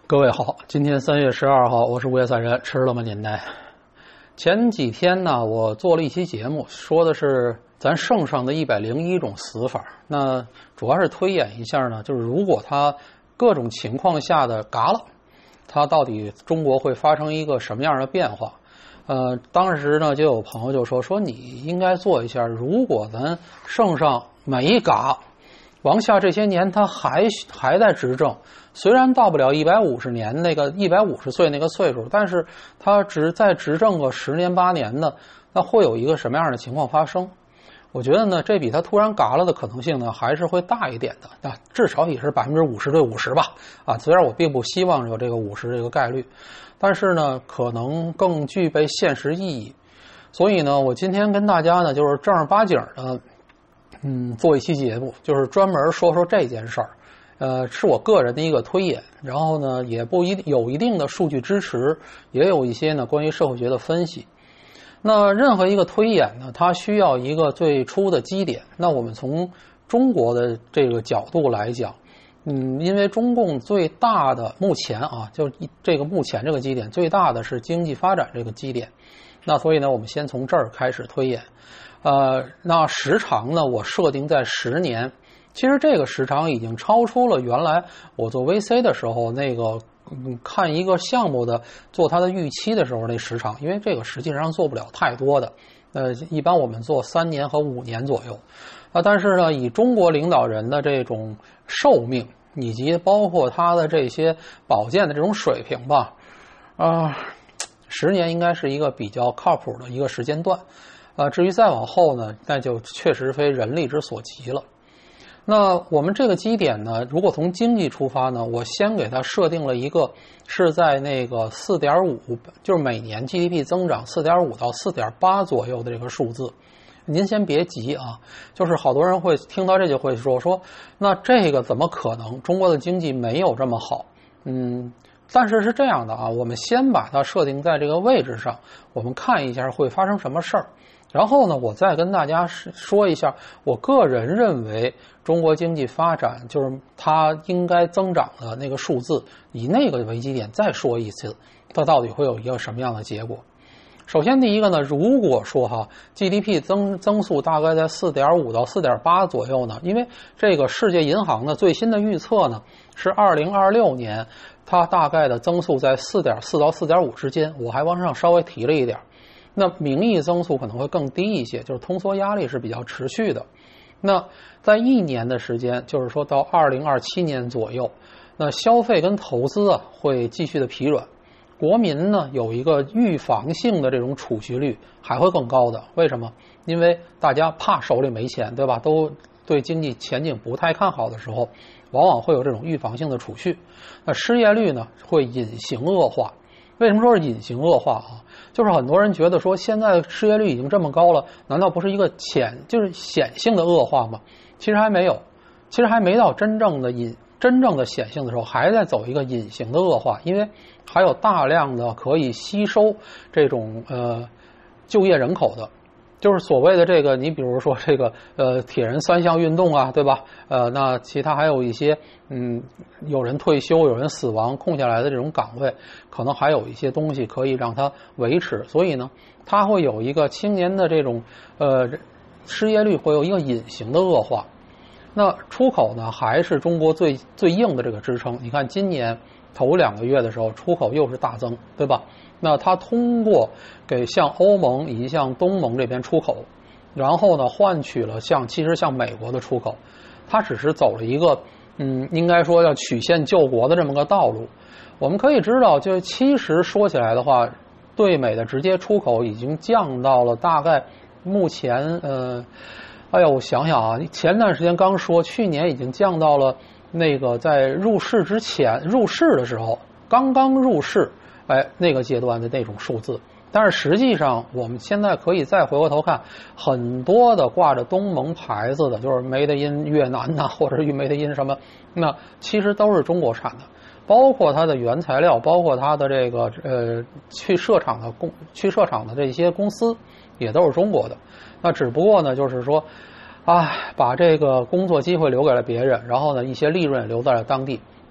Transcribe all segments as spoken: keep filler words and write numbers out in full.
各位好，今天三月十二号，我是五月散人，吃了吗您呢？前几天呢，我做了一期节目，说的是咱圣上的一百零一种死法。那主要是推演一下呢，就是如果他各种情况下的嘎了，他到底中国会发生一个什么样的变化？呃，当时呢，就有朋友就说说你应该做一下，如果咱圣上没嘎，王下这些年他还还在执政，虽然到不了一百五十年那个一百五十岁那个岁数，但是他只在执政个十年八年的，那会有一个什么样的情况发生？我觉得呢，这比他突然嘎了的可能性呢，还是会大一点的。那至少也是百分之五十对五十吧。啊，虽然我并不希望有这个五十这个概率，但是呢，可能更具备现实意义。所以呢，我今天跟大家呢，就是正儿八经的。嗯，做一期节目，就是专门说说这件事儿，呃，是我个人的一个推演，然后呢，也不一有一定的数据支持，也有一些呢关于社会学的分析。那任何一个推演呢，它需要一个最初的基点。那我们从中国的这个角度来讲，嗯，因为中共最大的目前啊，就这个目前这个基点最大的是经济发展这个基点，那所以呢，我们先从这儿开始推演。呃，那时长呢，我设定在十年。其实这个时长已经超出了原来我做 V C 的时候那个嗯看一个项目的做它的预期的时候那时长，因为这个实际上做不了太多的。呃，一般我们做三年和五年左右。啊，但是呢，以中国领导人的这种寿命以及包括他的这些保健的这种水平吧，啊、呃，十年应该是一个比较靠谱的一个时间段。啊，至于再往后呢，那就确实非人力之所及了。那我们这个基点呢，如果从经济出发呢，我先给它设定了一个是在那个 四点五， 就是每年 G D P 增长 四点五 到 四点八 左右的这个数字。您先别急啊，就是好多人会听到这就会说说，那这个怎么可能？中国的经济没有这么好。嗯，但是是这样的啊，我们先把它设定在这个位置上，我们看一下会发生什么事儿。然后呢，我再跟大家说一下，我个人认为中国经济发展就是它应该增长的那个数字，以那个为基点再说一次，它到底会有一个什么样的结果。首先第一个呢，如果说哈 G D P 增增速大概在 四点五 到 四点八 左右呢，因为这个世界银行的最新的预测呢是二零二六年它大概的增速在 四点四 到 四点五 之间，我还往上稍微提了一点。那名义增速可能会更低一些，就是通缩压力是比较持续的。那在一年的时间，就是说到二零二七年左右，那消费跟投资啊会继续的疲软，国民呢有一个预防性的这种储蓄率还会更高的。为什么？因为大家怕手里没钱，对吧？都对经济前景不太看好的时候，往往会有这种预防性的储蓄。那失业率呢会隐形恶化。为什么说是隐形恶化啊？就是很多人觉得说现在失业率已经这么高了，难道不是一个潜就是显性的恶化吗？其实还没有，其实还没到真正的隐真正的显性的时候，还在走一个隐形的恶化，因为还有大量的可以吸收这种呃就业人口的。就是所谓的这个，你比如说这个呃铁人三项运动啊，对吧？呃，那其他还有一些嗯，有人退休，有人死亡，空下来的这种岗位，可能还有一些东西可以让它维持。所以呢，它会有一个青年的这种呃失业率会有一个隐形的恶化。那出口呢，还是中国最最硬的这个支撑。你看今年头两个月的时候，出口又是大增，对吧？那它通过给向欧盟以及向东盟这边出口，然后呢换取了像其实像美国的出口，它只是走了一个嗯应该说要曲线救国的这么个道路。我们可以知道，就其实说起来的话，对美的直接出口已经降到了大概目前呃，哎呀我想想啊，前段时间刚说去年已经降到了那个在入市之前入市的时候刚刚入市。哎，那个阶段的那种数字，但是实际上我们现在可以再回过头看，很多的挂着东盟牌子的，就是 Made in 越南呐、啊，或者是 Made in 什么，那其实都是中国产的，包括它的原材料，包括它的这个呃去设厂的公去设厂的这些公司也都是中国的。那只不过呢，就是说，啊，把这个工作机会留给了别人，然后呢，一些利润留在了当地。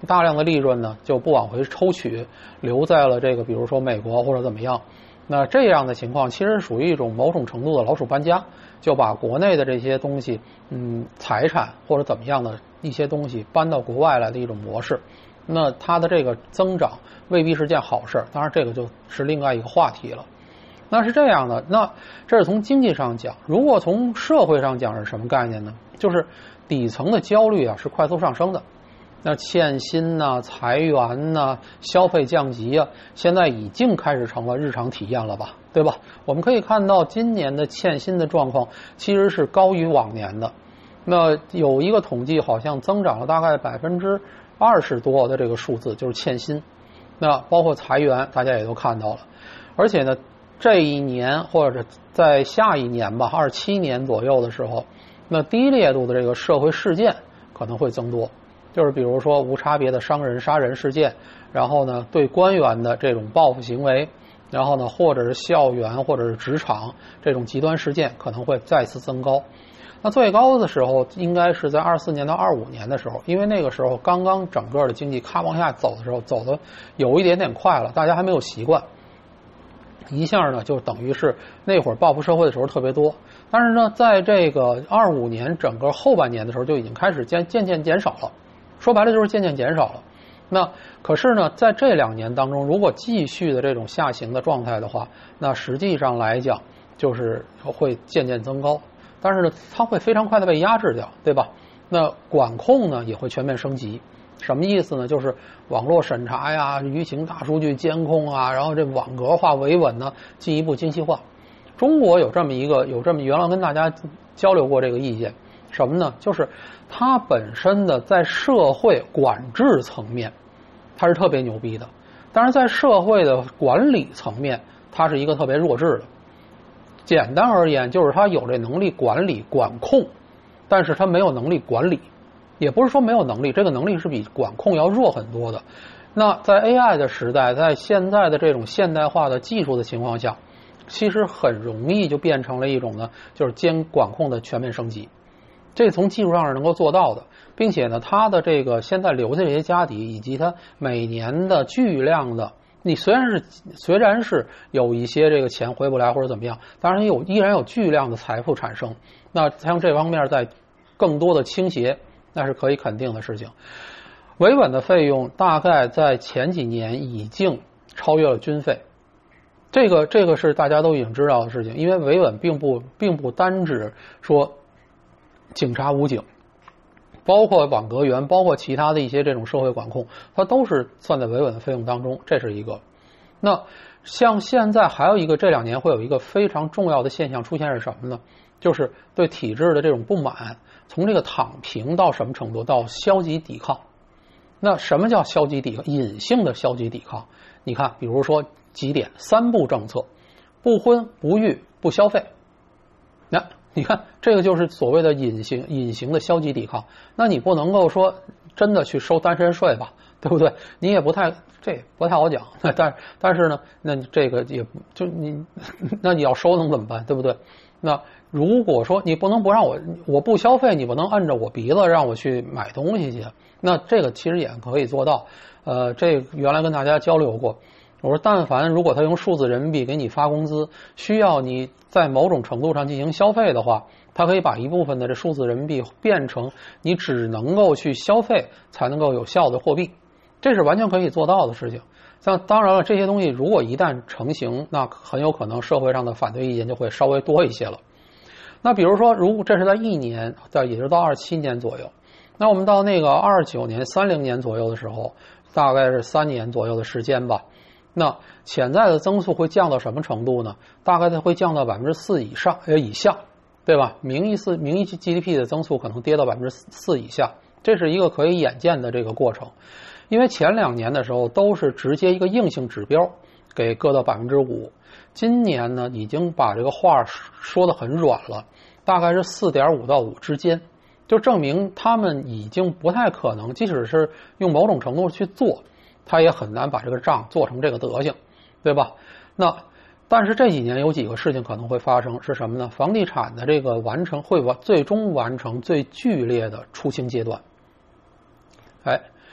大量的利润呢就不往回抽取，留在了这个比如说美国或者怎么样。那这样的情况其实属于一种某种程度的老鼠搬家，就把国内的这些东西，嗯，财产或者怎么样的一些东西搬到国外来的一种模式。那它的这个增长未必是件好事，当然这个就是另外一个话题了。那是这样的，那这是从经济上讲。如果从社会上讲是什么概念呢？就是底层的焦虑啊是快速上升的。那欠薪呐、裁员呐、消费降级啊，现在已经开始成了日常体验了吧，对吧？我们可以看到今年的欠薪的状况其实是高于往年的。那有一个统计，好像增长了大概百分之二十多的这个数字，就是欠薪。那包括裁员，大家也都看到了。而且呢，这一年或者在下一年吧，二七年左右的时候，那低烈度的这个社会事件可能会增多。就是比如说无差别的伤人杀人事件，然后呢对官员的这种报复行为，然后呢或者是校园或者是职场这种极端事件可能会再次增高。那最高的时候应该是在二四年到二五年的时候，因为那个时候刚刚整个的经济咔往下走的时候，走的有一点点快了，大家还没有习惯，一下呢就等于是那会儿报复社会的时候特别多。但是呢在这个二五年整个后半年的时候就已经开始渐渐渐减少了，说白了就是渐渐减少了。那可是呢在这两年当中，如果继续的这种下行的状态的话，那实际上来讲就是会渐渐增高，但是呢它会非常快的被压制掉，对吧？那管控呢也会全面升级。什么意思呢？就是网络审查呀、舆情大数据监控啊，然后这网格化维稳呢进一步精细化。中国有这么一个有这么原来跟大家交流过这个意见，什么呢？就是它本身的在社会管制层面它是特别牛逼的，但是在社会的管理层面它是一个特别弱智的。简单而言就是它有这能力管理管控，但是它没有能力管理。也不是说没有能力，这个能力是比管控要弱很多的。那在 A I 的时代，在现在的这种现代化的技术的情况下，其实很容易就变成了一种呢，就是监管控的全面升级。这从技术上是能够做到的，并且呢，它的这个现在留下这些家底，以及它每年的巨量的，你虽然是虽然是有一些这个钱回不来或者怎么样，当然有依然有巨量的财富产生。那像这方面在更多的倾斜，那是可以肯定的事情。维稳的费用大概在前几年已经超越了军费，这个这个是大家都已经知道的事情。因为维稳并不并不单指说警察武警，包括网格员，包括其他的一些这种社会管控，它都是算在维稳的费用当中，这是一个。那像现在还有一个，这两年会有一个非常重要的现象出现是什么呢？就是对体制的这种不满，从这个躺平到什么程度？到消极抵抗。那什么叫消极抵抗？隐性的消极抵抗。你看，比如说几点，三不政策：不婚、不育、不消费。那你看，这个就是所谓的隐形、隐形的消极抵抗。那你不能够说真的去收单身税吧，对不对？你也不太，这不太好讲。但但是呢，那这个也就你，那你要收能怎么办？对不对？那如果说你不能不让我，我不消费，你不能按着我鼻子让我去买东西去，那这个其实也可以做到。呃，这原来跟大家交流过，我说但凡如果他用数字人民币给你发工资，需要你在某种程度上进行消费的话，他可以把一部分的这数字人民币变成你只能够去消费才能够有效的货币，这是完全可以做到的事情。像当然了，这些东西如果一旦成型，那很有可能社会上的反对意见就会稍微多一些了。那比如说，如果这是在一年，在也就是到二七年左右，那我们到那个二九年、三零年左右的时候，大概是三年左右的时间吧。那潜在的增速会降到什么程度呢？大概它会降到百分之四以上呃以下，对吧？名义四名义 G D P 的增速可能跌到百分之四以下，这是一个可以眼见的这个过程。因为前两年的时候都是直接一个硬性指标给搁到百分之五，今年呢已经把这个话说得很软了，大概是四点五到五之间，就证明他们已经不太可能，即使是用某种程度去做，他也很难把这个账做成这个德行，对吧？那但是这几年有几个事情可能会发生，是什么呢？房地产的这个完成会完最终完成最剧烈的出清阶段。哎，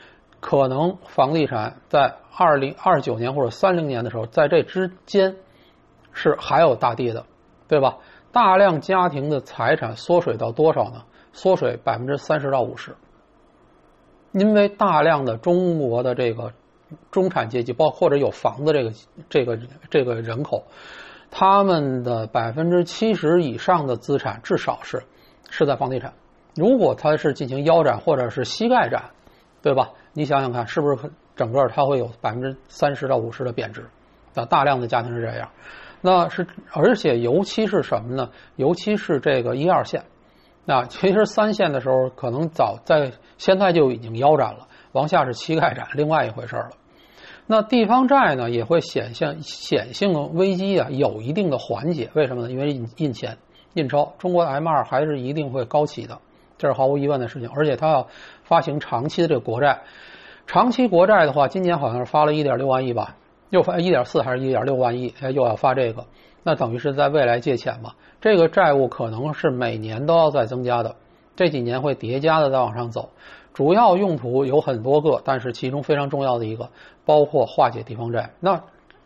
可能房地产在二零二九年或者三零年的时候，在这之间是还有大跌的，对吧？大量家庭的财产缩水到多少呢？缩水百分之三十到五十，因为大量的中国的这个中产阶级，包括或者有房的这个这个这个人口，他们的百分之七十以上的资产至少是是在房地产。如果它是进行腰斩或者是膝盖斩，对吧？你想想看，是不是整个它会有百分之三十到五十的贬值？啊，大量的家庭是这样。那是，而且尤其是什么呢？尤其是这个一二线。那其实三线的时候，可能早在现在就已经腰斩了，往下是膝盖斩，另外一回事了。那地方债呢，也会显现显性危机啊，有一定的缓解。为什么呢？因为印印钱、印钞，中国的 M 二 还是一定会高起的，这是毫无疑问的事情。而且它要发行长期的这个国债，长期国债的话，今年好像是发了 一点六万亿吧。又发 一点四 还是 一点六万亿，又要发这个，那等于是在未来借钱嘛。这个债务可能是每年都要再增加的，这几年会叠加的再往上走。主要用途有很多个，但是其中非常重要的一个，包括化解地方债。那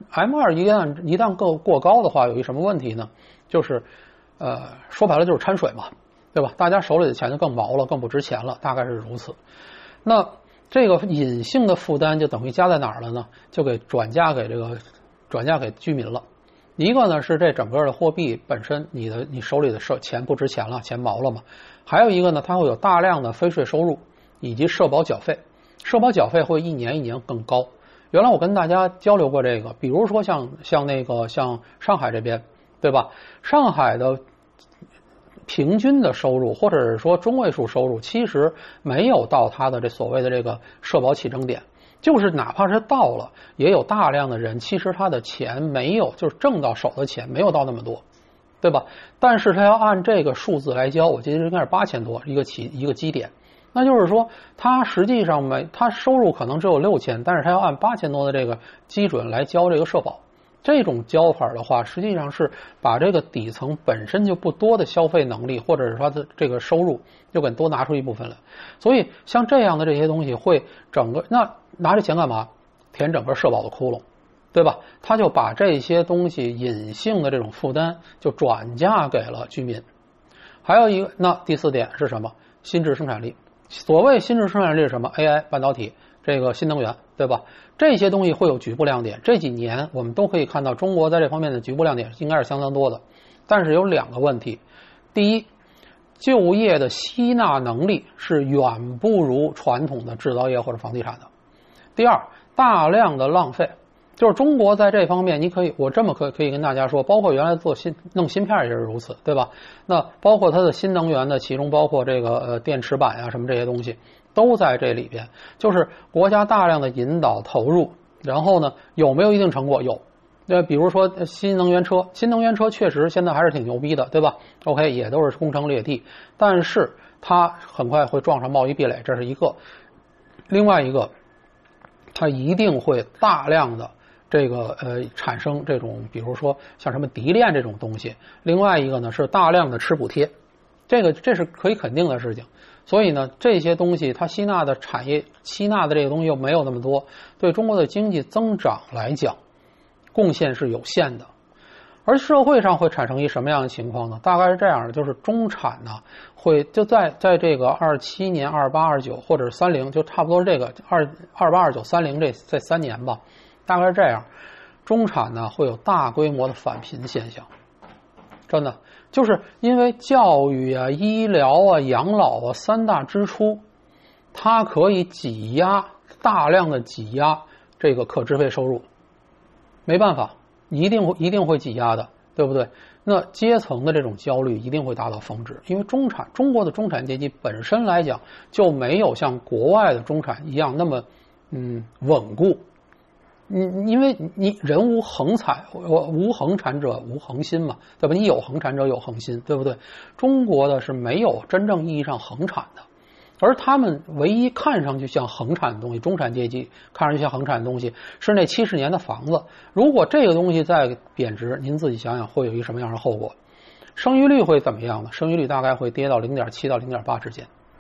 M 二 一旦一旦过过高的话，有一什么问题呢？就是呃说白了就是掺水嘛，对吧？大家手里的钱就更毛了，更不值钱了，大概是如此。那这个隐性的负担就等于加在哪儿了呢？就给转嫁给这个转嫁给居民了。一个呢是这整个的货币本身，你的你手里的钱不值钱了，钱毛了嘛。还有一个呢，它会有大量的非税收入以及社保缴费，社保缴费会一年一年更高。原来我跟大家交流过这个，比如说像像那个像上海这边，对吧？上海的平均的收入或者是说中位数收入其实没有到他的这所谓的这个社保起征点，就是哪怕是到了，也有大量的人其实他的钱没有，就是挣到手的钱没有到那么多，对吧？但是他要按这个数字来交，我记得应该是八千多一个起一个基点，那就是说他实际上没他收入可能只有六千，但是他要按八千多的这个基准来交这个社保。这种交法的话，实际上是把这个底层本身就不多的消费能力，或者是他的这个收入，就给多拿出一部分来。所以像这样的这些东西，会整个那拿这钱干嘛？填整个社保的窟窿，对吧？他就把这些东西隐性的这种负担就转嫁给了居民。还有一个，那第四点是什么？新质生产力。所谓新质生产力是什么 ？A I、半导体，这个新能源，对吧？这些东西会有局部亮点。这几年我们都可以看到，中国在这方面的局部亮点应该是相当多的。但是有两个问题：第一，就业的吸纳能力是远不如传统的制造业或者房地产的；第二，大量的浪费。就是中国在这方面，你可以，我这么可可以跟大家说，包括原来做芯弄芯片也是如此，对吧？那包括它的新能源的，其中包括这个呃电池板啊什么这些东西，都在这里边。就是国家大量的引导投入，然后呢，有没有一定成果？有。那比如说新能源车，新能源车确实现在还是挺牛逼的，对吧 ？OK， 也都是攻城略地，但是它很快会撞上贸易壁垒，这是一个。另外一个，它一定会大量的。这个呃产生这种比如说像什么提炼这种东西，另外一个呢是大量的吃补贴，这个这是可以肯定的事情。所以呢这些东西它吸纳的产业吸纳的这个东西又没有那么多，对中国的经济增长来讲贡献是有限的。而社会上会产生一什么样的情况呢？大概是这样的，就是中产呢会就在在这个二七年、二八、二九或者是三零，就差不多这个二二八、二九、三零这这三年吧。大概是这样，中产呢会有大规模的返贫现象，真的就是因为教育啊、医疗啊、养老啊三大支出，它可以挤压大量的挤压这个可支配收入，没办法，一定会一定会挤压的，对不对？那阶层的这种焦虑一定会达到峰值，因为中产中国的中产阶级本身来讲就没有像国外的中产一样那么嗯稳固。你因为你人无恒产，我无恒产者无恒心嘛，对吧？你有恒产者有恒心，对不对？中国的是没有真正意义上恒产的，而他们唯一看上去像恒产的东西，中产阶级看上去像恒产的东西是那七十年的房子。如果这个东西再贬值，您自己想想会有一个什么样的后果？生育率会怎么样呢？生育率大概会跌到 零点七 到 零点八 之间。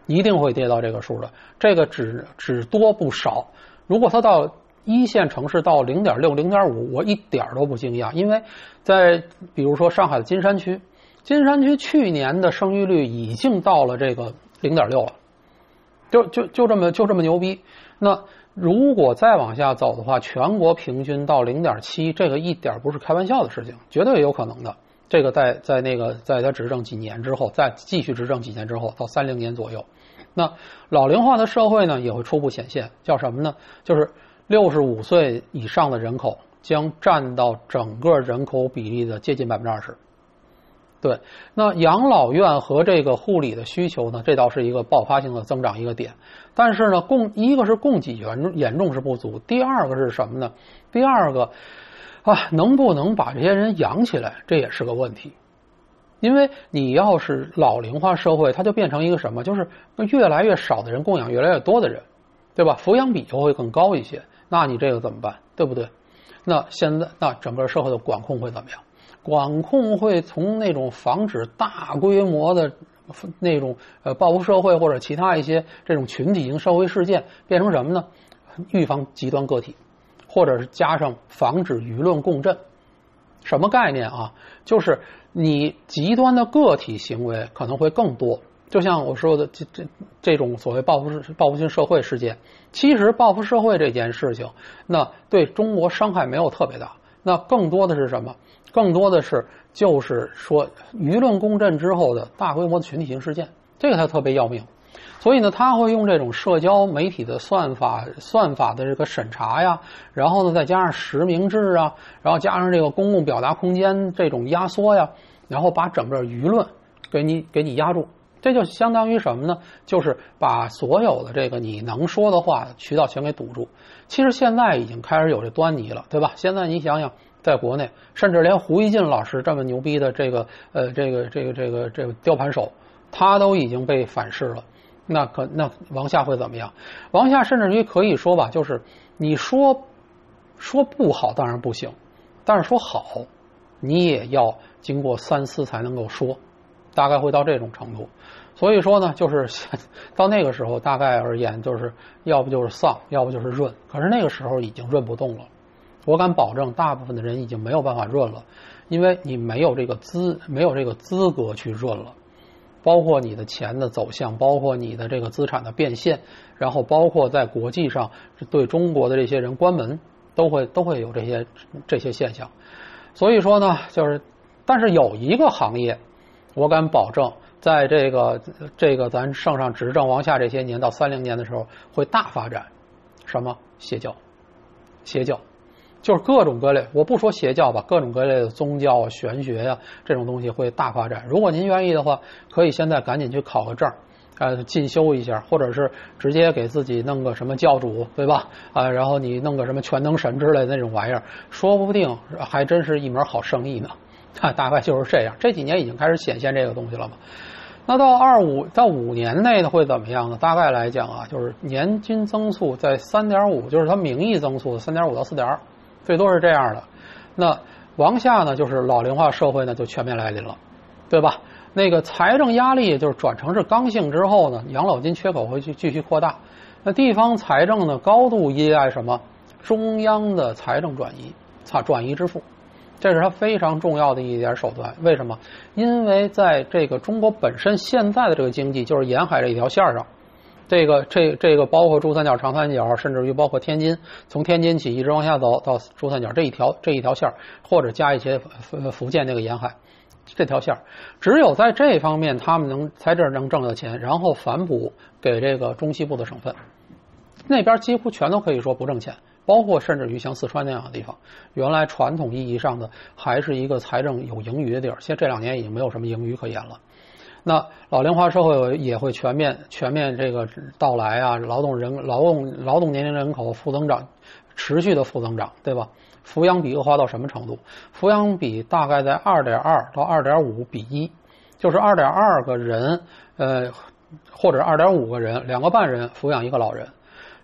一定会跌到这个数的。这个只只多不少。如果它到一线城市到 零点六、零点五， 我一点都不惊讶，因为在比如说上海的金山区，金山区去年的生育率已经到了这个 零点六 了，就就就这么就这么牛逼。那如果再往下走的话，全国平均到 零点七， 这个一点不是开玩笑的事情，绝对有可能的。这个在在那个在他执政几年之后，再继续执政几年之后，到三零年左右，那老龄化的社会呢也会初步显现，叫什么呢？就是六十五岁以上的人口将占到整个人口比例的接近 百分之二十。 对，那养老院和这个护理的需求呢，这倒是一个爆发性的增长一个点。但是呢，供一个是供给严严重是不足，第二个是什么呢？第二个啊，能不能把这些人养起来，这也是个问题。因为你要是老龄化社会，它就变成一个什么？就是越来越少的人供养越来越多的人，对吧？抚养比就会更高一些。那你这个怎么办？对不对？那现在那整个社会的管控会怎么样？管控会从那种防止大规模的那种呃报复社会或者其他一些这种群体型社会事件，变成什么呢？预防极端个体，或者是加上防止舆论共振。什么概念啊？就是你极端的个体行为可能会更多。就像我说的这这这种所谓报复报复性社会事件，其实报复社会这件事情，那对中国伤害没有特别大。那更多的是什么？更多的是就是说舆论共振之后的大规模的群体性事件，这个才特别要命。所以呢，他会用这种社交媒体的算法算法的这个审查呀，然后呢再加上实名制啊，然后加上这个公共表达空间这种压缩呀，然后把整个舆论给你给你压住。这就相当于什么呢？就是把所有的这个你能说的话渠道全给堵住。其实现在已经开始有这端倪了，对吧？现在你想想，在国内，甚至连胡一进老师这么牛逼的这个呃这个这个这个这个雕盘手，他都已经被反噬了。那可那往下会怎么样？往下甚至于可以说吧，就是你说说不好当然不行，但是说好，你也要经过三思才能够说，大概会到这种程度。所以说呢，就是到那个时候，大概而言，就是要不就是丧，要不就是润。可是那个时候已经润不动了，我敢保证，大部分的人已经没有办法润了，因为你没有这个资，没有这个资格去润了。包括你的钱的走向，包括你的这个资产的变现，然后包括在国际上对中国的这些人关门，都会都会有这些这些现象。所以说呢，就是但是有一个行业，我敢保证，在这个这个咱圣上执政往下这些年到三零年的时候会大发展，什么邪教，邪教。就是各种各类，我不说邪教吧，各种各类的宗教啊、玄学呀、啊、这种东西会大发展。如果您愿意的话，可以现在赶紧去考个证，呃，进修一下，或者是直接给自己弄个什么教主，对吧？啊、呃，然后你弄个什么全能神之类的那种玩意儿，说不定还真是一门好生意呢。啊，大概就是这样。这几年已经开始显现这个东西了嘛。那到二五到五年内呢会怎么样呢？大概来讲啊，就是年均增速在 三点五， 就是它名义增速 三点五 到 四点二。最多是这样的。那往下呢，就是老龄化社会呢就全面来临了，对吧？那个财政压力就是转成是刚性之后呢，养老金缺口会去继续扩大。那地方财政呢高度依赖什么？中央的财政转移，差转移支付，这是它非常重要的一点手段。为什么？因为在这个中国本身现在的这个经济就是沿海这一条线上。这个这这个包括珠三角、长三角，甚至于包括天津，从天津起一直往下走到珠三角这一条这一条线，或者加一些福建那个沿海这条线，只有在这方面他们能在这儿能挣到钱，然后反哺给这个中西部的省份，那边几乎全都可以说不挣钱，包括甚至于像四川那样的地方，原来传统意义上的还是一个财政有盈余的地儿，现在这两年已经没有什么盈余可言了。那老龄化社会也会全面全面这个到来啊，劳动人劳动劳动年龄人口负增长，持续的负增长，对吧？抚养比恶化到什么程度？抚养比大概在 二点二 到 二点五 比一，就是 二点二 个人呃或者 二点五 个人，两个半人抚养一个老人。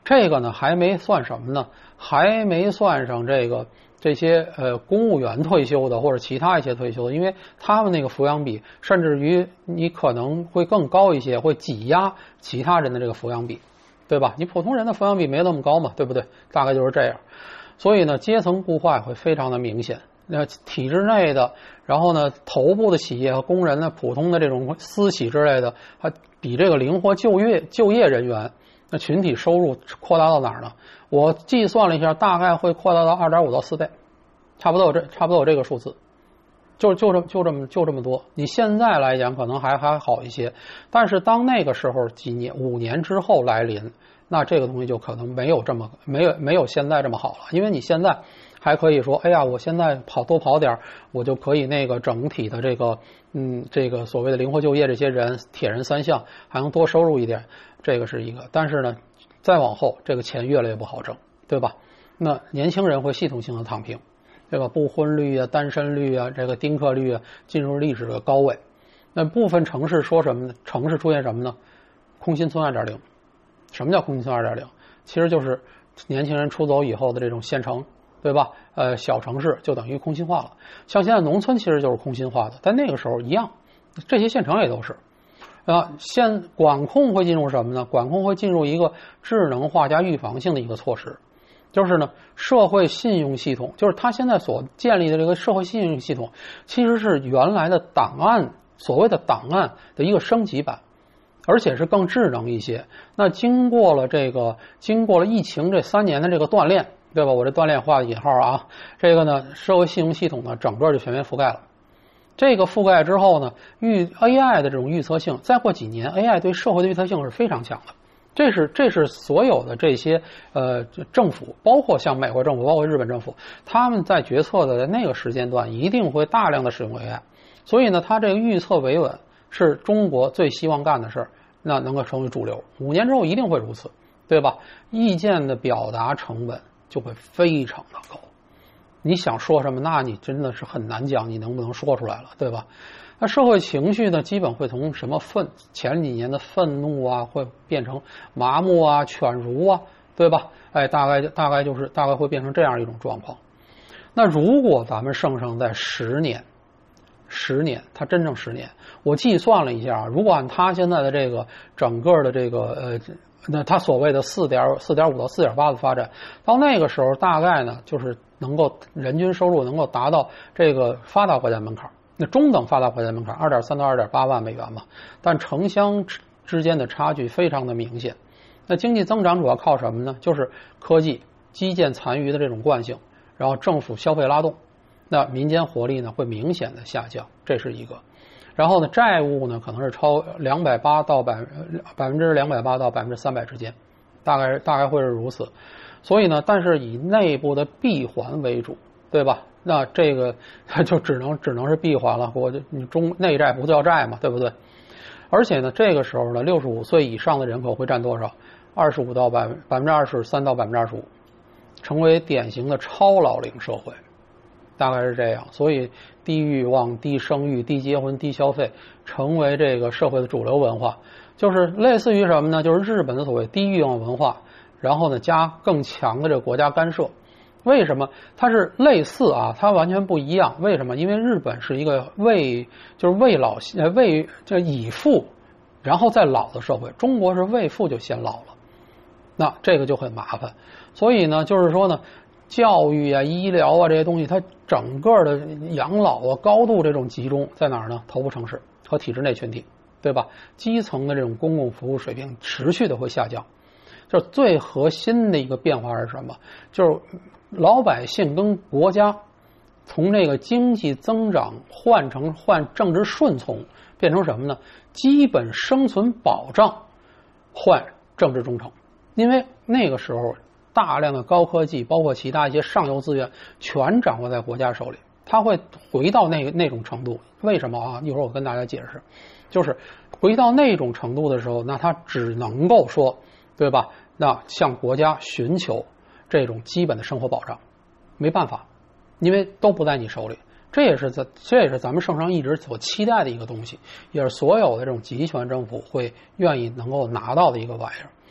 这个呢还没算什么呢？还没算上这个这些呃公务员退休的或者其他一些退休的，因为他们那个抚养比甚至于你可能会更高一些，会挤压其他人的这个抚养比，对吧？你普通人的抚养比没那么高嘛，对不对？大概就是这样。所以呢，阶层固化会非常的明显。那体制内的，然后呢，头部的企业和工人呢，普通的这种私企之类的，还比这个灵活就业就业人员，那群体收入扩大到哪儿呢？我计算了一下，大概会扩大到二点五到四倍，差不多有这差不多有这个数字，就就这就这么就这么多。你现在来讲可能还还好一些，但是当那个时候几年五年之后来临，那这个东西就可能没有这么没有没有现在这么好了，因为你现在还可以说，哎呀，我现在跑多跑点，我就可以那个整体的这个，嗯，这个所谓的灵活就业这些人，铁人三项还能多收入一点，这个是一个。但是呢，再往后这个钱越来越不好挣，对吧？那年轻人会系统性的躺平，这个不婚率啊、单身率啊、这个丁克率啊，进入历史的高位。那部分城市说什么呢？城市出现什么呢？空心村 二点零。什么叫空心村 二点零？ 其实就是年轻人出走以后的这种县城。对吧？呃，小城市就等于空心化了。像现在农村其实就是空心化的，但那个时候一样，这些县城也都是。啊，现管控会进入什么呢？管控会进入一个智能化加预防性的一个措施，就是呢，社会信用系统，就是它现在所建立的这个社会信用系统，其实是原来的档案，所谓的档案的一个升级版。而且是更智能一些。那经过了这个，经过了疫情这三年的这个锻炼，对吧？我这锻炼画的引号啊，这个呢，社会信用系统呢，整个就全面覆盖了。这个覆盖之后呢，预 A I 的这种预测性，再过几年 ，A I 对社会的预测性是非常强的。这是这是所有的这些呃政府，包括像美国政府，包括日本政府，他们在决策的那个时间段一定会大量的使用 A I。所以呢，它这个预测维稳是中国最希望干的事儿，那能够成为主流。五年之后一定会如此，对吧？意见的表达成本就会非常的高。你想说什么，那你真的是很难讲，你能不能说出来了，对吧？那社会情绪呢，基本会从什么愤前几年的愤怒啊，会变成麻木啊、犬儒啊，对吧？哎，大概大概就是大概会变成这样一种状况。那如果咱们圣上在十年。十年，它真正十年，我计算了一下，如果按他现在的这个整个的这个呃，那他所谓的四点四点五到四点八的发展，到那个时候大概呢，就是能够人均收入能够达到这个发达国家门槛，那中等发达国家门槛二点三到二点八万美元嘛，但城乡之间的差距非常的明显。那经济增长主要靠什么呢？就是科技、基建残余的这种惯性，然后政府消费拉动。那民间活力呢会明显的下降，这是一个。然后呢，债务呢可能是超两百八到百百分之两百八到百分之三百之间，大概大概会是如此。所以呢，但是以内部的闭环为主，对吧？那这个就只能只能是闭环了，我就你中内债不叫债嘛，对不对？而且呢，这个时候呢，六十五岁以上的人口会占多少？二十五到百百分之二十三到百分之二十五，成为典型的超老龄社会。大概是这样，所以低欲望、低生育、低结婚、低消费成为这个社会的主流文化，就是类似于什么呢？就是日本的所谓低欲望文化，然后呢加更强的这个国家干涉。为什么？它是类似啊，它完全不一样。为什么？因为日本是一个为就是为老呃为这以富，然后再老的社会，中国是为富就先老了，那这个就很麻烦。所以呢，就是说呢。教育啊、医疗啊这些东西，它整个的养老啊，高度这种集中在哪儿呢？头部城市和体制内群体，对吧？基层的这种公共服务水平持续的会下降。就是最核心的一个变化是什么？就是老百姓跟国家从这个经济增长换成换政治顺从，变成什么呢？基本生存保障换政治忠诚，因为那个时候。大量的高科技，包括其他一些上游资源，全掌握在国家手里。它会回到那那种程度，为什么啊？一会儿我跟大家解释。就是回到那种程度的时候，那它只能够说，对吧？那向国家寻求这种基本的生活保障，没办法，因为都不在你手里。这也是咱这也是咱们圣上一直所期待的一个东西，也是所有的这种集权政府会愿意能够拿到的一个玩意儿。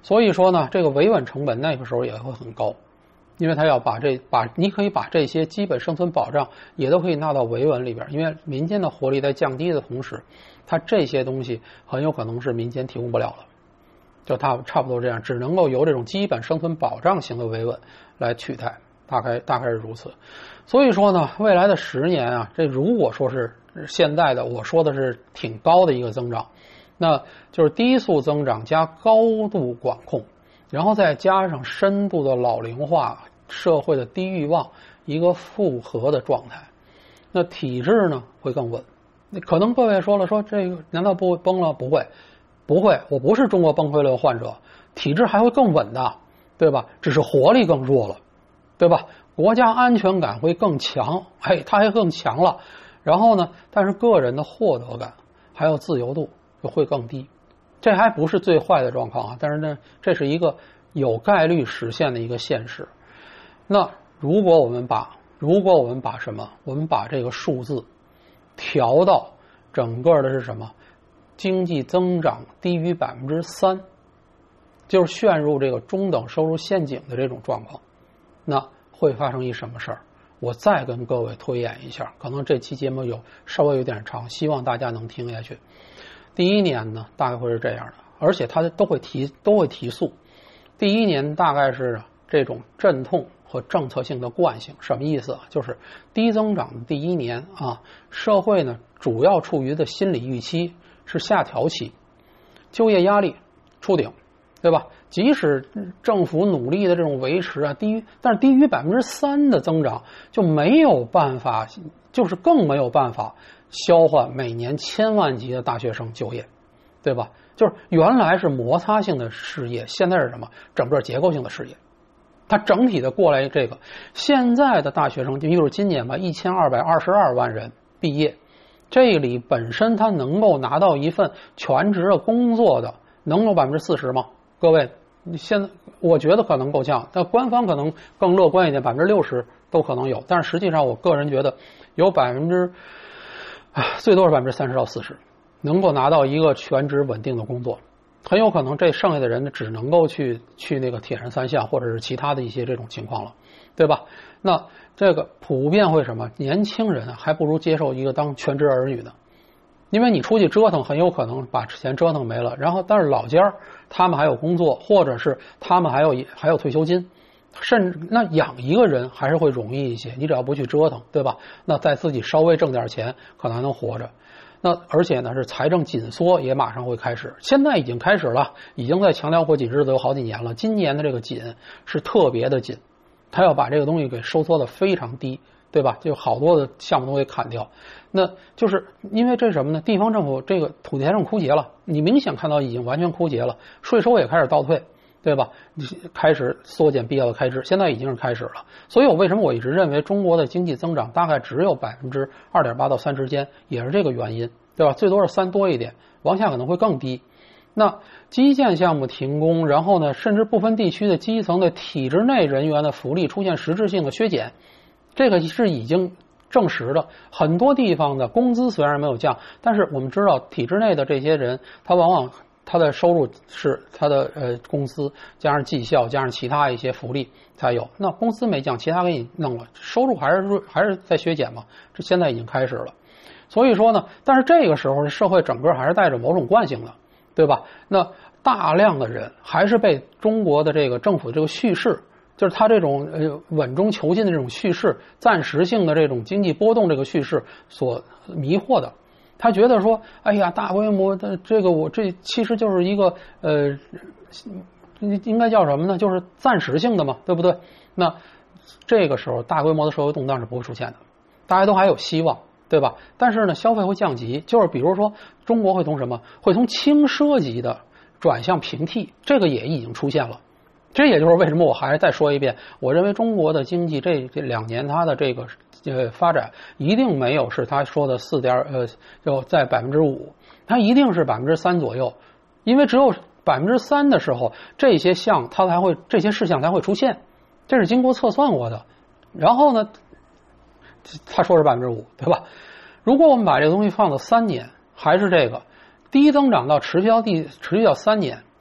所以说呢，这个维稳成本那个时候也会很高，因为他要把这把你可以把这些基本生存保障也都可以纳到维稳里边，因为民间的活力在降低的同时，它这些东西很有可能是民间提供不了的，就它差不多这样，只能够由这种基本生存保障型的维稳来取代，大概大概是如此。所以说呢，未来的十年啊，这如果说是现在的我说的是挺高的一个增长，那就是低速增长加高度管控，然后再加上深度的老龄化、社会的低欲望，一个复合的状态，那体制呢会更稳。可能各位说了，说这个难道不会崩了？不会，不会，我不是中国崩溃论患者，体制还会更稳的，对吧？只是活力更弱了，对吧？国家安全感会更强，哎，它还更强了。然后呢，但是个人的获得感还有自由度就会更低。这还不是最坏的状况啊，但是呢，这是一个有概率实现的一个现实。那如果我们把如果我们把什么？我们把这个数字调到整个的是什么？经济增长低于百分之三，就是陷入这个中等收入陷阱的这种状况，那会发生一什么事儿？我再跟各位推演一下，可能这期节目有稍微有点长，希望大家能听下去。第一年呢，大概会是这样的，而且它都会提都会提速。第一年大概是这种阵痛和政策性的惯性，什么意思啊？就是低增长的第一年啊，社会呢主要处于的心理预期是下调期，就业压力触顶，对吧？即使政府努力的这种维持啊，低于但是低于百分之三的增长就没有办法，就是更没有办法消化每年千万级的大学生就业，对吧？就是原来是摩擦性的失业，现在是什么？整个结构性的失业。它整体的过来这个，现在的大学生，就比如今年吧，一千二百二十二万人毕业，这里本身他能够拿到一份全职的工作的，能有百分之四十吗？各位，现在我觉得可能够呛，但官方可能更乐观一点，百分之六十都可能有。但是实际上，我个人觉得有百分之，最多是百分之三十到四十，能够拿到一个全职稳定的工作。很有可能这剩下的人呢，只能够去去那个铁人三项或者是其他的一些这种情况了，对吧？那这个普遍会什么？年轻人啊，还不如接受一个当全职儿女的，因为你出去折腾，很有可能把钱折腾没了。然后，但是老家他们还有工作，或者是他们还有还有退休金，甚至那养一个人还是会容易一些。你只要不去折腾，对吧？那再自己稍微挣点钱，可能还能活着。那而且呢，是财政紧缩也马上会开始，现在已经开始了，已经在强调过紧日子有好几年了。今年的这个紧是特别的紧，他要把这个东西给收缩的非常低，对吧？就好多的项目都给砍掉。那就是因为这是什么呢？地方政府这个土地财政枯竭了，你明显看到已经完全枯竭了，税收也开始倒退，对吧？开始缩减必要的开支，现在已经是开始了。所以我为什么我一直认为中国的经济增长大概只有百分之二点八到三之间，也是这个原因，对吧？最多是三多一点，往下可能会更低。那基建项目停工，然后呢，甚至部分地区的基层的体制内人员的福利出现实质性的削减，这个是已经证实的。很多地方的工资虽然没有降，但是我们知道体制内的这些人，他往往他的收入是他的呃工资加上绩效加上其他一些福利才有。那工资没降，其他给你弄了，收入还是还是在削减嘛？这现在已经开始了。所以说呢，但是这个时候社会整个还是带着某种惯性的，对吧？那大量的人还是被中国的这个政府这个叙事，就是他这种呃稳中求进的这种叙事，暂时性的这种经济波动这个叙事所迷惑的。他觉得说，哎呀，大规模的这个我这其实就是一个呃，应该叫什么呢？就是暂时性的嘛，对不对？那这个时候大规模的社会动荡是不会出现的，大家都还有希望，对吧？但是呢，消费会降级，就是比如说中国会从什么？会从轻奢级的转向平替，这个也已经出现了。这也就是为什么我还是再说一遍，我认为中国的经济这这两年它的这个呃发展一定没有是他说的四点呃就在百分之五，它一定是百分之三左右，因为只有百分之三的时候，这些项它才会这些事项才会出现，这是经过测算过的。然后呢，他说是百分之五，对吧？如果我们把这个东西放到三年，还是这个低增长到持续到第持续到三年。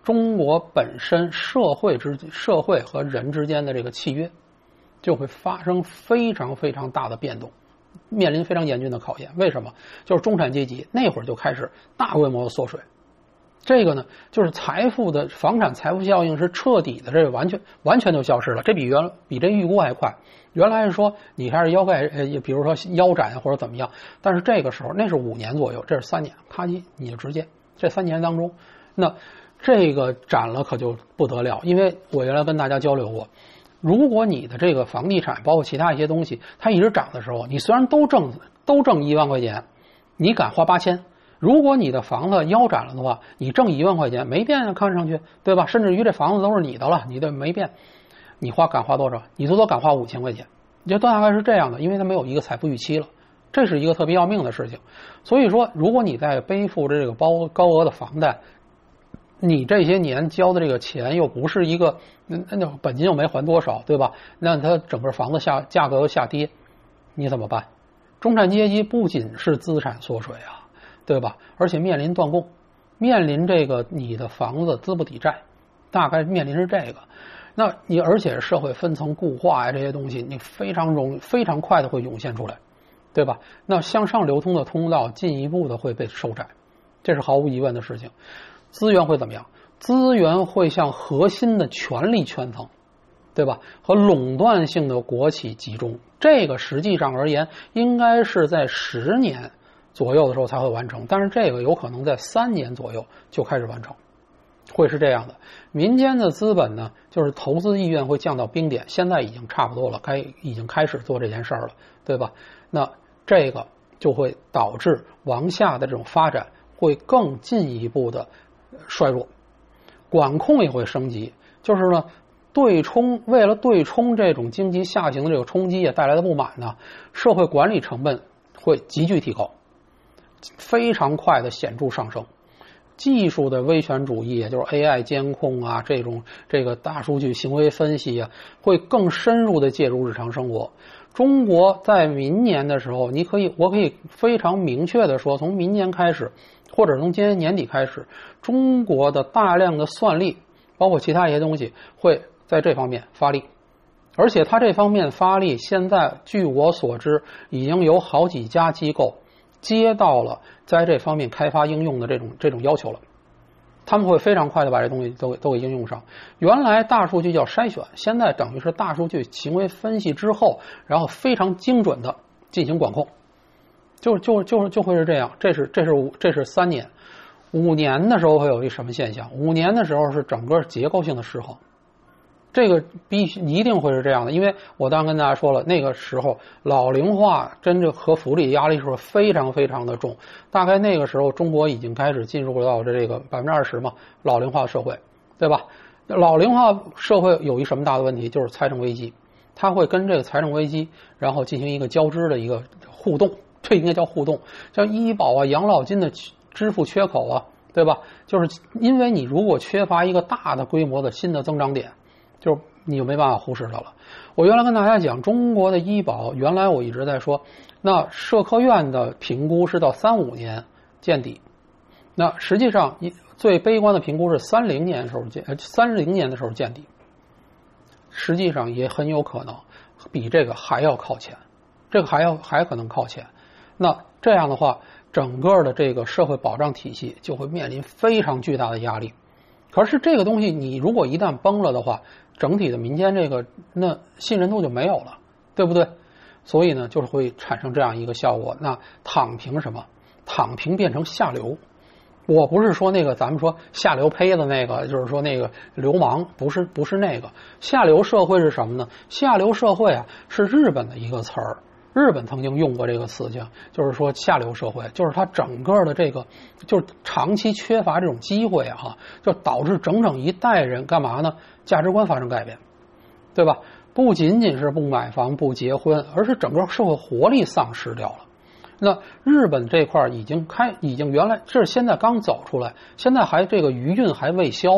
中国本身社会之社会和人之间的这个契约就会发生非常非常大的变动，面临非常严峻的考验。为什么？就是中产阶级那会儿就开始大规模的缩水，这个呢，就是财富的房产财富效应是彻底的，这个完全完全就消失了。这比原比这预估还快。原来是说你开始腰盖，呃，比如说腰斩或者怎么样，但是这个时候那是五年左右，这是三年，咔叽你就直接这三年当中，那这个斩了可就不得了。因为我原来跟大家交流过，如果你的这个房地产包括其他一些东西它一直涨的时候，你虽然都挣都挣一万块钱，你敢花八千。如果你的房子腰斩了的话，你挣一万块钱没变啊，看上去对吧？甚至于这房子都是你的了，你的没变，你花敢花多少？你最多敢花五千块钱，就大概是这样的，因为它没有一个财富预期了，这是一个特别要命的事情。所以说，如果你在背负着这个高高额的房贷，你这些年交的这个钱又不是一个，那那本金又没还多少，对吧？那它整个房子下价格又下跌，你怎么办？中产阶级不仅是资产缩水啊，对吧？而且面临断供，面临这个你的房子资不抵债，大概面临是这个。那你而且社会分层固化呀、啊、这些东西，你非常容非常快的会涌现出来，对吧？那向上流通的通道进一步的会被收窄，这是毫无疑问的事情。资源会怎么样？资源会向核心的权力圈层，对吧？和垄断性的国企集中，这个实际上而言应该是在十年左右的时候才会完成，但是这个有可能在三年左右就开始完成，会是这样的。民间的资本呢，就是投资意愿会降到冰点，现在已经差不多了，该已经开始做这件事儿了，对吧？那这个就会导致往下的这种发展会更进一步的衰弱，管控也会升级，就是呢，对冲为了对冲这种经济下行的这个冲击也带来的不满呢，社会管理成本会急剧提高，非常快的显著上升。技术的威权主义，也就是 A I 监控啊，这种这个大数据行为分析啊，会更深入的介入日常生活。中国在明年的时候，你可以，我可以非常明确的说，从明年开始，或者从今年年底开始，中国的大量的算力，包括其他一些东西，会在这方面发力。而且它这方面发力，现在据我所知，已经有好几家机构接到了在这方面开发应用的这种这种要求了，他们会非常快的把这东西都都给应用上。原来大数据叫筛选，现在等于是大数据行为分析之后，然后非常精准的进行管控，就就就就会是这样。这是这是这是三年，五年的时候会有一什么现象？五年的时候是整个结构性的失衡。这个必须一定会是这样的，因为我当然跟大家说了，那个时候老龄化真正和福利压力是非常非常的重，大概那个时候中国已经开始进入到这个百分之二十嘛老龄化社会，对吧？老龄化社会有一什么大的问题，就是财政危机，它会跟这个财政危机然后进行一个交织的一个互动，这应该叫互动，像医保啊、养老金的支付缺口啊，对吧？就是因为你如果缺乏一个大的规模的新的增长点，就你就没办法忽视它了。我原来跟大家讲，中国的医保，原来我一直在说，那社科院的评估是到三五年见底，那实际上最悲观的评估是三零年的时候见，三零年的时候见底，实际上也很有可能比这个还要靠前，这个还要还可能靠前。那这样的话，整个的这个社会保障体系就会面临非常巨大的压力。可是这个东西，你如果一旦崩了的话，整体的民间这个那信任度就没有了，对不对？所以呢，就是会产生这样一个效果。那躺平什么？躺平变成下流。我不是说那个咱们说下流胚子那个，就是说那个流氓，不是不是那个。下流社会是什么呢？下流社会啊，是日本的一个词儿。日本曾经用过这个词性，就是说下流社会，就是它整个的这个就是长期缺乏这种机会啊，就导致整整一代人干嘛呢？价值观发生改变，对吧？不仅仅是不买房、不结婚，而是整个社会活力丧失掉了。那日本这块已经开，已经原来这是现在刚走出来，现在还这个余韵还未消呢，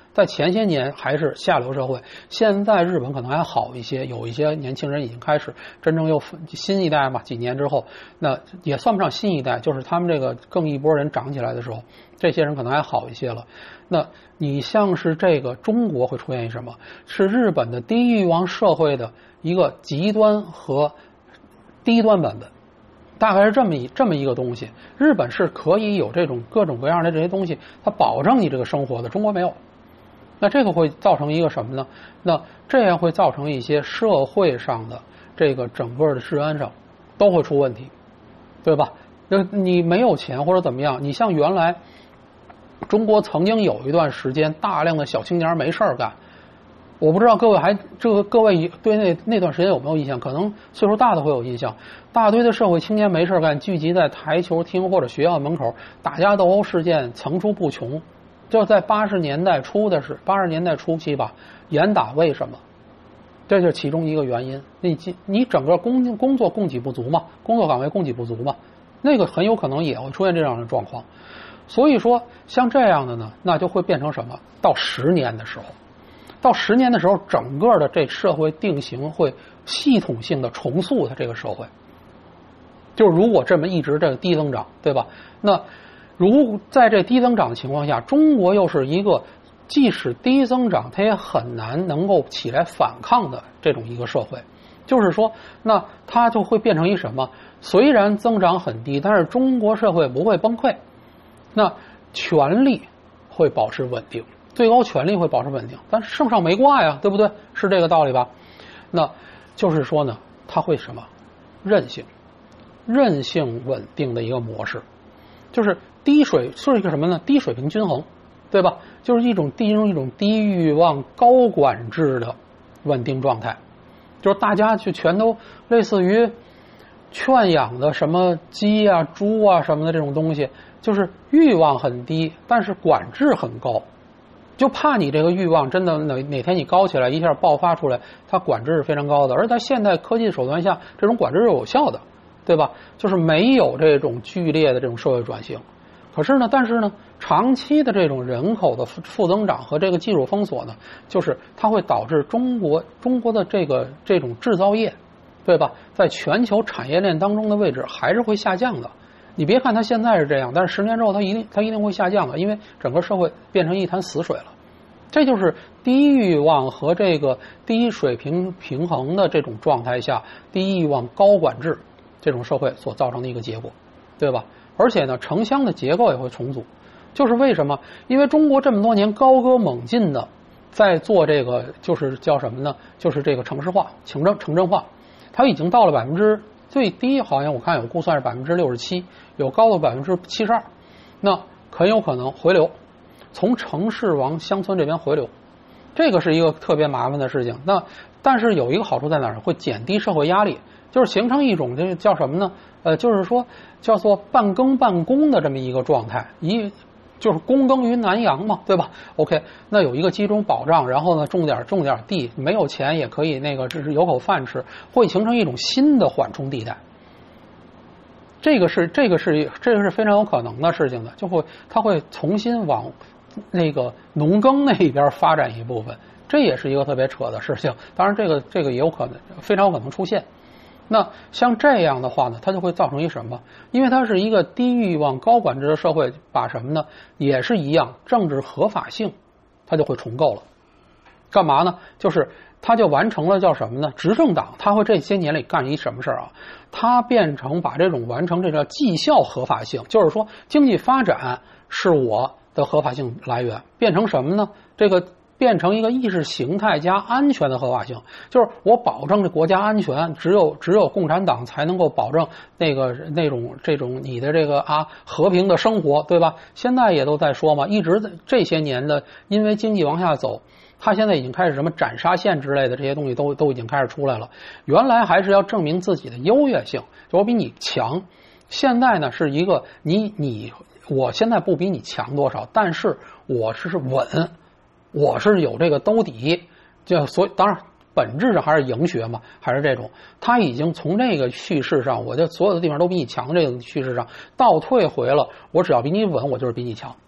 在前些年还是下流社会，现在日本可能还好一些，有一些年轻人已经开始真正又新一代嘛，几年之后，那也算不上新一代，就是他们这个更一波人长起来的时候，这些人可能还好一些了。那你像是这个中国会出现什么？是日本的低欲望社会的一个极端和低端版本。大概是这么一这么一个东西，日本是可以有这种各种各样的这些东西，它保证你这个生活的，中国没有。那这个会造成一个什么呢？那这样会造成一些社会上的这个整个的治安上都会出问题，对吧？那你没有钱或者怎么样，你像原来中国曾经有一段时间大量的小青年没事儿干。我不知道各位还这个各位对那那段时间有没有印象？可能岁数大的会有印象。大堆的社会青年没事干，聚集在台球厅或者学校门口，打架斗殴事件层出不穷。就在八十年代初的是八十年代初期吧，严打为什么？这就是其中一个原因。你你整个工工作供给不足嘛，工作岗位供给不足嘛，那个很有可能也会出现这样的状况。所以说，像这样的呢，那就会变成什么？到十年的时候。到十年的时候，整个的这社会定型会系统性的重塑它这个社会。就是如果这么一直这个低增长，对吧？那如在这低增长的情况下，中国又是一个即使低增长，它也很难能够起来反抗的这种一个社会。就是说，那它就会变成一什么？虽然增长很低，但是中国社会不会崩溃，那权力会保持稳定。最高权力会保持稳定，但是圣上没挂呀，对不对？是这个道理吧？那就是说呢，它会什么？韧性，韧性稳定的一个模式，就是低水是一个什么呢？低水平均衡，对吧？就是一种低一种低欲望、高管制的稳定状态，就是大家就全都类似于圈养的什么鸡啊、猪啊什么的这种东西，就是欲望很低，但是管制很高。就怕你这个欲望真的哪哪天你高起来一下爆发出来，它管制是非常高的，而在现代科技手段下，这种管制是有效的，对吧？就是没有这种剧烈的这种社会转型。可是呢，但是呢，长期的这种人口的负增长和这个技术封锁呢，就是它会导致中国中国的这个这种制造业，对吧？在全球产业链当中的位置还是会下降的。你别看它现在是这样，但是十年之后它一定它一定会下降的，因为整个社会变成一潭死水了。这就是低欲望和这个低水平平衡的这种状态下，低欲望高管制这种社会所造成的一个结果，对吧？而且呢，城乡的结构也会重组。就是为什么？因为中国这么多年高歌猛进的在做这个，就是叫什么呢？就是这个城市化、城镇城镇化，它已经到了百分之最低，好像我看有估算是百分之六十七，有高的百分之七十二，那很有可能回流，从城市往乡村这边回流，这个是一个特别麻烦的事情。那但是有一个好处在哪儿？会减低社会压力，就是形成一种这个叫什么呢？呃，就是说叫做半耕半工的这么一个状态，一就是躬耕于南阳嘛，对吧 ？OK， 那有一个集中保障，然后呢种点种点地，没有钱也可以那个，只是有口饭吃，会形成一种新的缓冲地带。这个是这个是这个是非常有可能的事情的，就会它会重新往那个农耕那一边发展一部分，这也是一个特别扯的事情。当然，这个这个也有可能非常有可能出现。那像这样的话呢，它就会造成一什么？因为它是一个低欲望高管制的社会，把什么呢？也是一样，政治合法性它就会重构了。干嘛呢？就是它就完成了叫什么呢？执政党它会这些年里干一什么事啊？它变成把这种完成这叫绩效合法性，就是说经济发展是我的合法性来源，变成什么呢？这个变成一个意识形态加安全的合法性，就是我保证这国家安全，只有只有共产党才能够保证那个那种这种你的这个啊和平的生活，对吧？现在也都在说嘛，一直这些年的因为经济往下走，他现在已经开始什么斩杀线之类的这些东西都都已经开始出来了。原来还是要证明自己的优越性，就我比你强。现在呢是一个你你我现在不比你强多少，但是我是稳。我是有这个兜底，就所以当然本质上还是赢学嘛，还是这种，他已经从这个叙事上，我在所有的地方都比你强这个叙事上倒退回了，我只要比你稳，我就是比你强。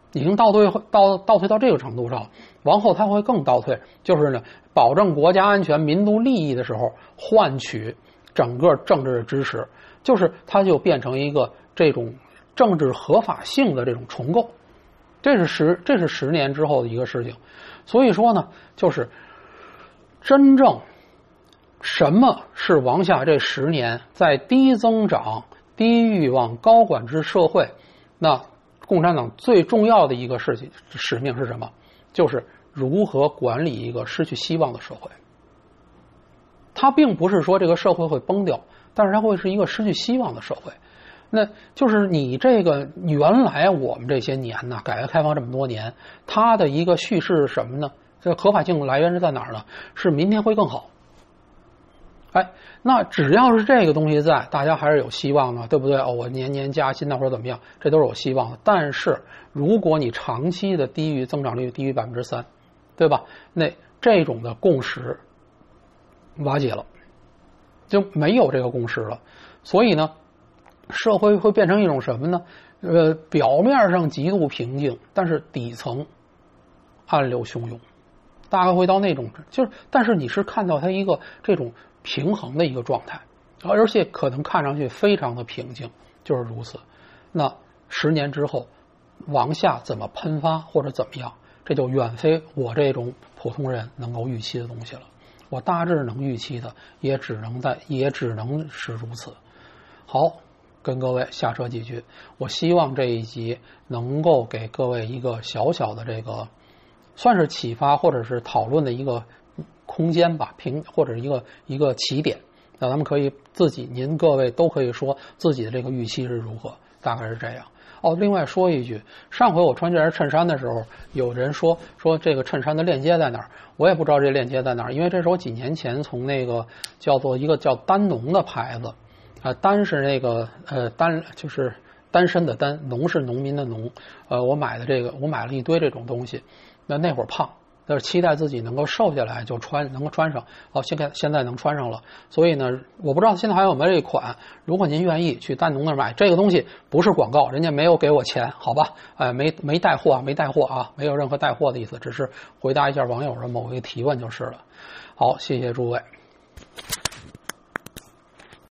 已经倒退倒倒退到这个程度上，往后它会更倒退，就是呢，保证国家安全、民族利益的时候，换取整个政治的支持，就是它就变成一个这种政治合法性的这种重构，这是十这是十年之后的一个事情。所以说呢，就是真正什么是王下这十年在低增长、低欲望、高管制社会，那共产党最重要的一个事情使命是什么？就是如何管理一个失去希望的社会。它并不是说这个社会会崩掉，但是它会是一个失去希望的社会。那就是你这个原来我们这些年呢，改革开放这么多年，它的一个叙事是什么呢？这合法性来源是在哪儿呢？是明天会更好。哎，那只要是这个东西在，大家还是有希望的，对不对？哦，我年年加薪，那或者怎么样，这都是有希望的。但是如果你长期的低于增长率低于百分之三，对吧？那这种的共识瓦解了，就没有这个共识了。所以呢，社会会变成一种什么呢？呃，表面上极度平静，但是底层暗流汹涌，大概会到那种，就是，但是你是看到它一个这种平衡的一个状态，而且可能看上去非常的平静，就是如此。那十年之后，往下怎么喷发或者怎么样，这就远非我这种普通人能够预期的东西了。我大致能预期的，也只能在，也只能是如此。好，跟各位下车几句。我希望这一集能够给各位一个小小的这个，算是启发或者是讨论的一个空间吧，平或者一个一个起点。那咱们可以自己，您各位都可以说自己的这个预期是如何，大概是这样。哦，另外说一句，上回我穿这件衬衫的时候，有人说说这个衬衫的链接在哪儿，我也不知道这链接在哪儿，因为这是我几年前从那个叫做一个叫丹农的牌子，啊，丹是那个呃单就是单身的单，农是农民的农，呃，我买的这个，我买了一堆这种东西，那那会儿胖。但是期待自己能够瘦下来就穿，能够穿上。哦，现在现在能穿上了，所以呢，我不知道现在还有没有这一款。如果您愿意去丹农那儿买这个东西，不是广告，人家没有给我钱，好吧？哎，没没带货，没带货啊，没有任何带货的意思，只是回答一下网友的某一个提问就是了。好，谢谢诸位。